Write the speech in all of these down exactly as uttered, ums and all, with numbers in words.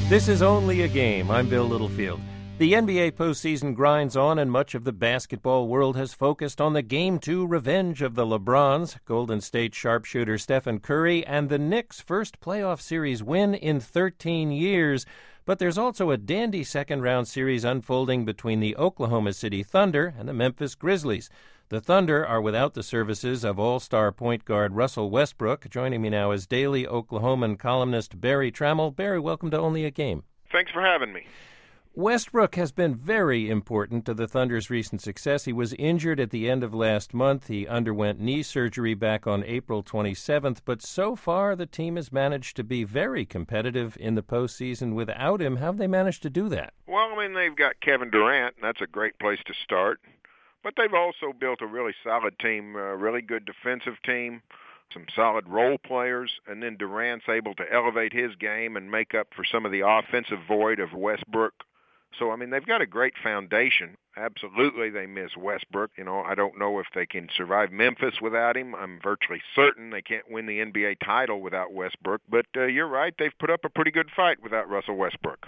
This is Only a Game. I'm Bill Littlefield. The N B A postseason grinds on, and much of the basketball world has focused on the Game two revenge of the LeBrons, Golden State sharpshooter Stephen Curry, and the Knicks' first playoff series win in thirteen years. But there's also a dandy second-round series unfolding between the Oklahoma City Thunder and the Memphis Grizzlies. The Thunder are without the services of all-star point guard Russell Westbrook. Joining me now is Daily Oklahoman columnist Berry Tramel. Barry, welcome to Only a Game. Thanks for having me. Westbrook has been very important to the Thunder's recent success. He was injured at the end of last month. He underwent knee surgery back on April twenty-seventh, but so far the team has managed to be very competitive in the postseason without him. How have they managed to do that? Well, I mean, they've got Kevin Durant, and that's a great place to start. But they've also built a really solid team, a really good defensive team, some solid role players, and then Durant's able to elevate his game and make up for some of the offensive void of Westbrook. So, I mean, they've got a great foundation. Absolutely, they miss Westbrook. You know, I don't know if they can survive Memphis without him. I'm virtually certain they can't win the N B A title without Westbrook. But uh, you're right, they've put up a pretty good fight without Russell Westbrook.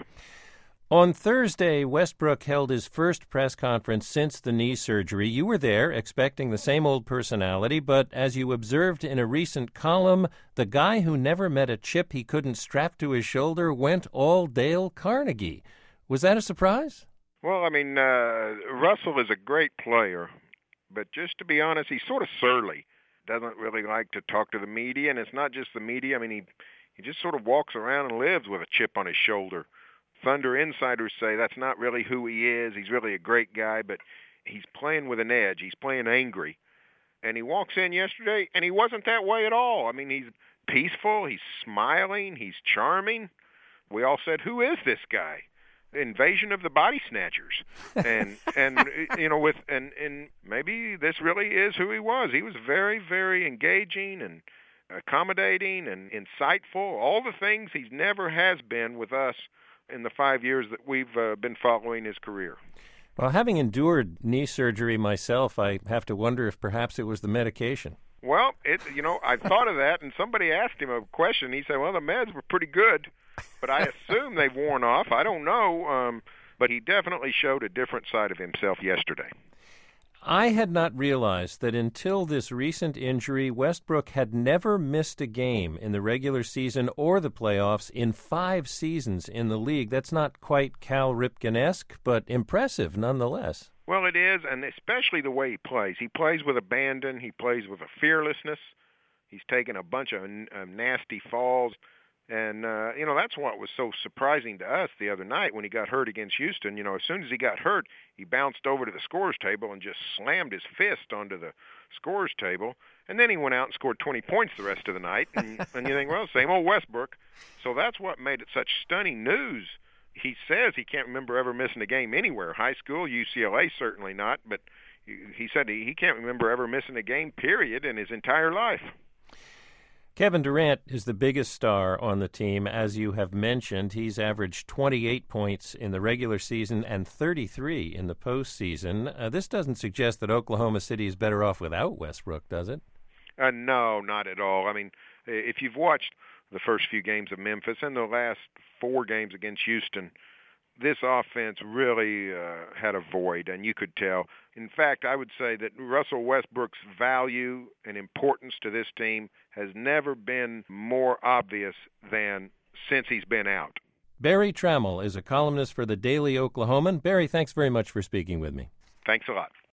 On Thursday, Westbrook held his first press conference since the knee surgery. You were there, expecting the same old personality, but as you observed in a recent column, the guy who never met a chip he couldn't strap to his shoulder went all Dale Carnegie. Was that a surprise? Well, I mean, uh, Russell is a great player, but just to be honest, he's sort of surly. Doesn't really like to talk to the media, and it's not just the media. I mean, he, he just sort of walks around and lives with a chip on his shoulder. Thunder insiders say that's not really who he is. He's really a great guy, but he's playing with an edge. He's playing angry. And he walks in yesterday, and he wasn't that way at all. I mean, he's peaceful. He's smiling. He's charming. We all said, who is this guy? Invasion of the Body Snatchers. And, and you know, with and, and maybe this really is who he was. He was very, very engaging and accommodating and insightful, all the things he never has been with us in the five years that we've uh, been following his career. Well, having endured knee surgery myself, I have to wonder if perhaps it was the medication. Well, it, you know, I thought of that, and somebody asked him a question. He said, well, the meds were pretty good, but I assume they've worn off. I don't know, um, but he definitely showed a different side of himself yesterday. I had not realized that until this recent injury, Westbrook had never missed a game in the regular season or the playoffs in five seasons in the league. That's not quite Cal Ripken-esque, but impressive nonetheless. Well, it is, and especially the way he plays. He plays with abandon. He plays with a fearlessness. He's taken a bunch of uh, nasty falls. And, uh, you know, that's what was so surprising to us the other night when he got hurt against Houston. You know, as soon as he got hurt, he bounced over to the scorer's table and just slammed his fist onto the scorer's table. And then he went out and scored twenty points the rest of the night. And, and you think, well, same old Westbrook. So that's what made it such stunning news. He says he can't remember ever missing a game anywhere. High school, U C L A, certainly not. But he said he, he can't remember ever missing a game, period, in his entire life. Kevin Durant is the biggest star on the team. As you have mentioned, he's averaged twenty-eight points in the regular season and thirty-three in the postseason. Uh, this doesn't suggest that Oklahoma City is better off without Westbrook, does it? Uh, no, not at all. I mean, if you've watched the first few games of Memphis and the last four games against Houston, this offense really uh, had a void, and you could tell. In fact, I would say that Russell Westbrook's value and importance to this team has never been more obvious than since he's been out. Berry Tramel is a columnist for the Daily Oklahoman. Berry, thanks very much for speaking with me. Thanks a lot.